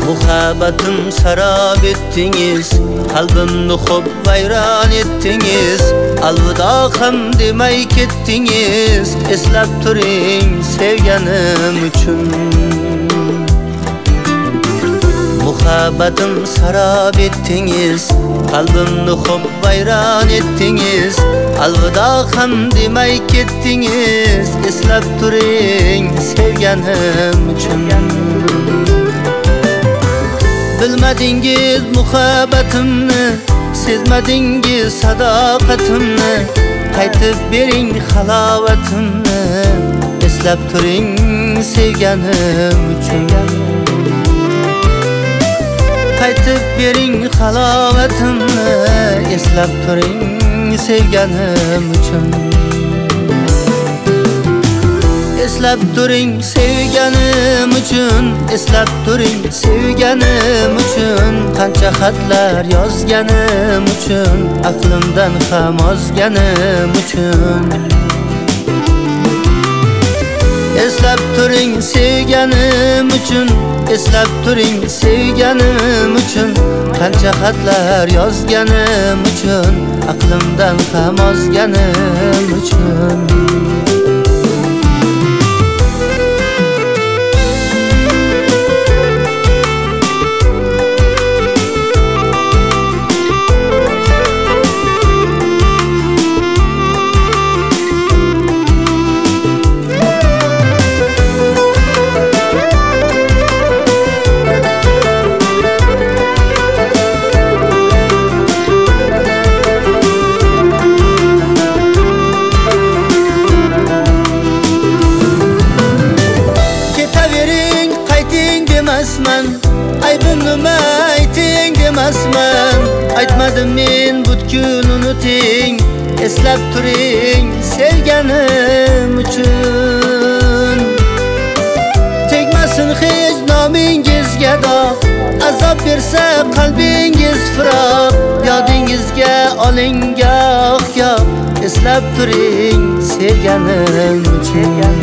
Muhabbetim sarab etdingiz, qalbimni xo'p vayron etdingiz. Alvida ham demay ketdingiz, eslab turing sevganim uchun. Muhabbetim sarab etdingiz, qalbimni xo'p vayron etdingiz. Alvida ham demay ketdingiz, eslab turing sevganim uchun. Bilmadingiz muhabbetimni, sezmadingiz sadoqatimni. Qaytib bering halovatimni, eslab turing sevganim uchun. Qaytib bering halovatimni, eslab turing sevganim uchun. Eslab turing sevganim uchun, eslab turing sevganim uchun. Qancha xatlar yozganim uchun, aqlimdan ham ozganim uchun. Eslab turing sevganim uchun, eslab turing sevganim uchun. Qancha xatlar yozganim uchun, aqlimdan ham ozganim uchun. Aybim nima ayting demasman. Aytmadim men butkul unuting, eslab turing sevganim uchun. Tegmasin hech nomingizga dog', azob bersa qalbingiz firoq. Yodingizga oling goh, eslab turing sevganim uchun.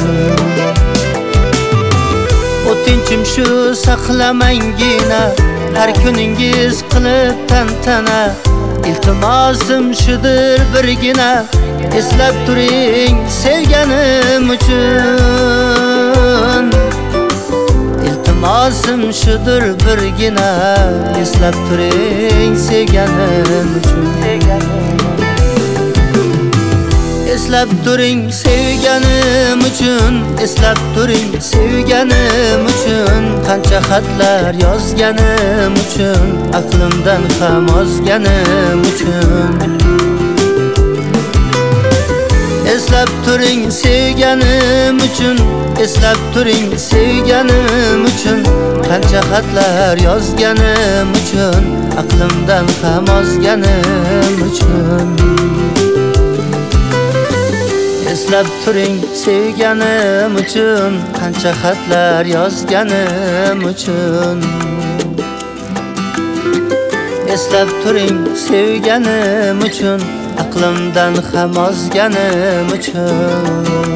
O'tinchim shu saqlamangina, har kuningiz qilib tantana. Iltimosim shudir birgina, eslab turing sevganim uchun. Iltimosim shudir birgina, eslab turing sevganim uchun. Eslab turing sevganim uchun, eslab turing sevganim uchun. Qancha xatlar yozganim uchun, aqlimdan ham ozganim uchun. Eslab turing sevganim uchun, eslab turing sevganim uchun. Qancha xatlar yozganim uchun, aqlimdan ham ozganim uchun. Eslab turing sevganim uchun, qancha xatlar yozganim uchun. Eslab turing sevganim uchun, aqlimdan ham ozganim uchun.